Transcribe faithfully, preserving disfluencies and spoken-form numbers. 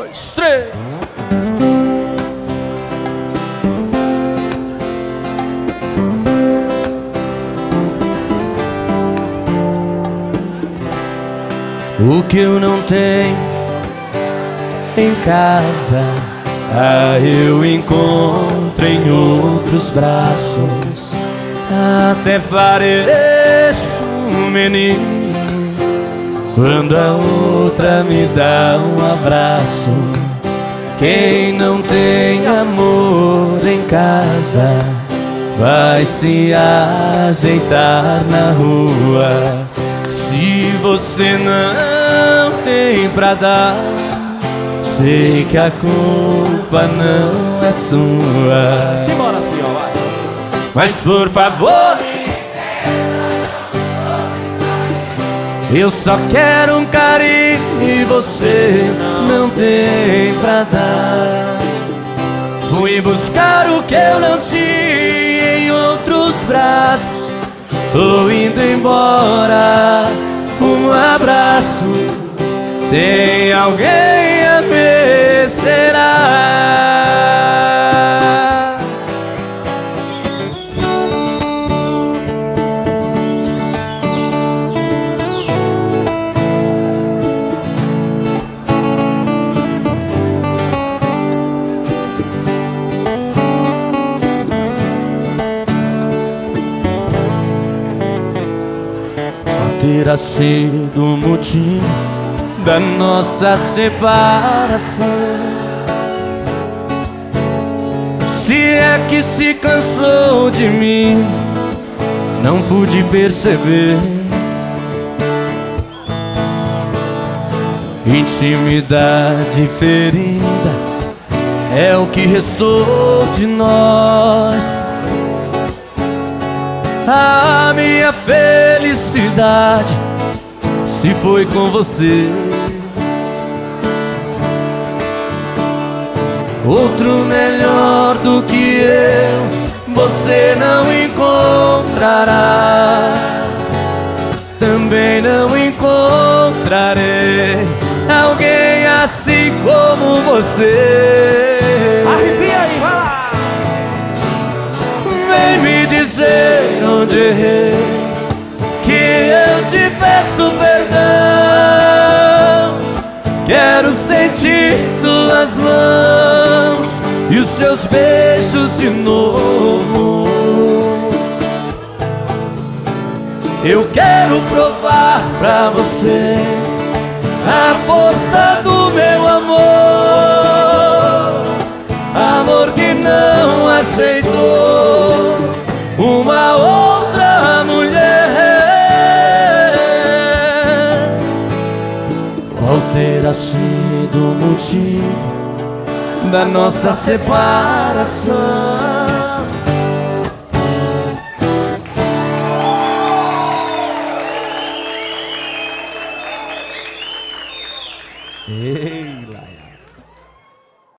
dois, três. O que eu não tenho em casa, ah, eu encontro em outros braços. Até pareço um menino quando a outra me dá um abraço. Quem não tem amor em casa vai se ajeitar na rua. Se você não tem pra dar, sei que a culpa não é sua. Simbora assim, ó, vai. Mas por favor, eu só quero um carinho e você não tem pra dar. Fui buscar o que eu não tinha em outros braços. Tô indo embora, um abraço. Tem alguém a me será? Terá sido o motivo da nossa separação. Se é que se cansou de mim, não pude perceber. Intimidade ferida é o que restou de nós. A minha felicidade se foi com você. Outro melhor do que eu você não encontrará. Também não encontrarei alguém assim como você. Arrepia aí, vai lá. Vem me dizer onde errei, que eu te peço perdão. Quero sentir suas mãos e os seus beijos de novo. Eu quero provar pra você a força do meu amor. Amor que não aceitou uma outra mulher. Qual terá sido o motivo da nossa separação? Ei.